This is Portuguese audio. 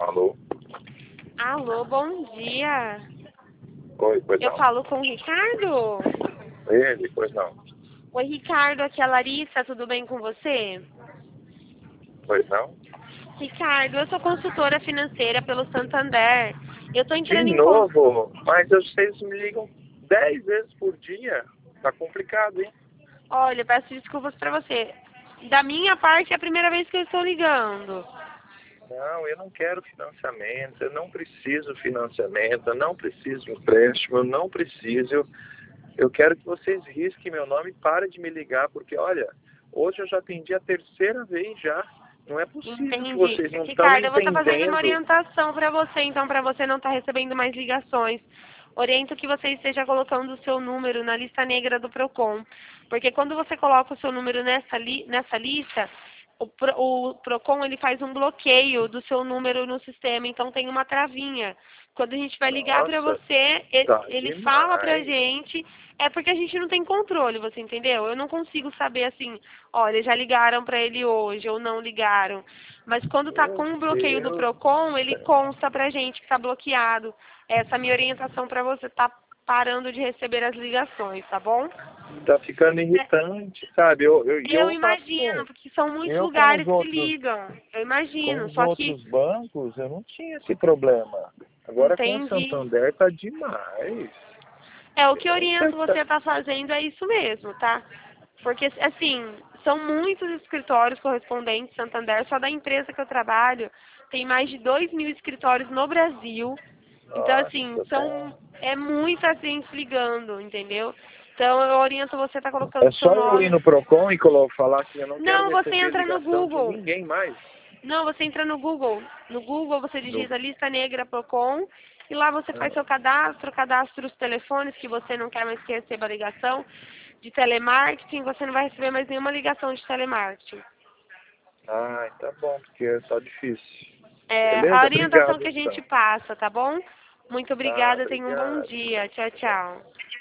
Alô? Alô, bom dia. Oi, pois Eu não. falo com o Ricardo? Ele, pois não. Oi, Ricardo, aqui é a Larissa, tudo bem com você? Pois não. Ricardo, eu sou consultora financeira pelo Santander. Eu tô De entrando em contato. novo? Mas vocês me ligam 10 vezes por dia. Tá complicado, hein? Olha, peço desculpas pra você. Da minha parte, é a primeira vez que eu estou ligando. Não, eu não quero financiamento, eu não preciso financiamento, eu não preciso de empréstimo, eu não preciso. Eu quero que vocês risquem meu nome e parem de me ligar, porque, olha, hoje eu já atendi a terceira vez já. Não é possível que Entendi. vocês não estão Ricardo, eu vou estar fazendo uma entendendo. orientação para você, então, para você não estar recebendo mais ligações. Oriento que você esteja colocando o seu número na lista negra do Procon. Porque quando você coloca o seu número nessa lista, o Procon ele faz um bloqueio do seu número no sistema, então tem uma travinha. Quando a gente vai ligar para Nossa, você, tá ele fala pra demais. gente, é porque a gente não tem controle, você entendeu? Eu não consigo saber assim, olha, já ligaram para ele hoje ou não ligaram. Mas quando tá Meu com o bloqueio do Deus Procon, do ele céu. consta pra gente que tá bloqueado. Essa é a minha orientação para você tá parando de receber as ligações, tá bom? Tá ficando irritante, sabe? Eu Eu faço imagino, porque são muitos eu lugares que ligam. Eu imagino, com os só que outros bancos, eu não tinha esse problema. Agora com o entendi. Santander tá demais. É, o que eu Eu não sei o oriento que tá... você tá fazendo é isso mesmo, tá? Porque, assim, são muitos escritórios correspondentes Santander, só da empresa que eu trabalho, tem mais de 2.000 escritórios no Brasil. Então, assim, Nossa, tá... é muita gente ligando, entendeu? Então, eu oriento você a estar colocando É o seu só eu ir nome. no Procon e falar assim, eu não quero Não, você receber entra no ligação de Google. ninguém mais. Não, você entra no Google. No Google você No... digita lista negra Procon e lá você faz Ah, seu cadastra os telefones que você não quer mais que receba ligação de telemarketing, você não vai receber mais nenhuma ligação de telemarketing. ai, tá bom, porque tá difícil. É a Beleza? orientação Obrigado, que a gente então. passa, tá bom? Muito Tá, obrigada, tenha um bom obrigado. dia. Tchau, Tchau, tchau. tchau.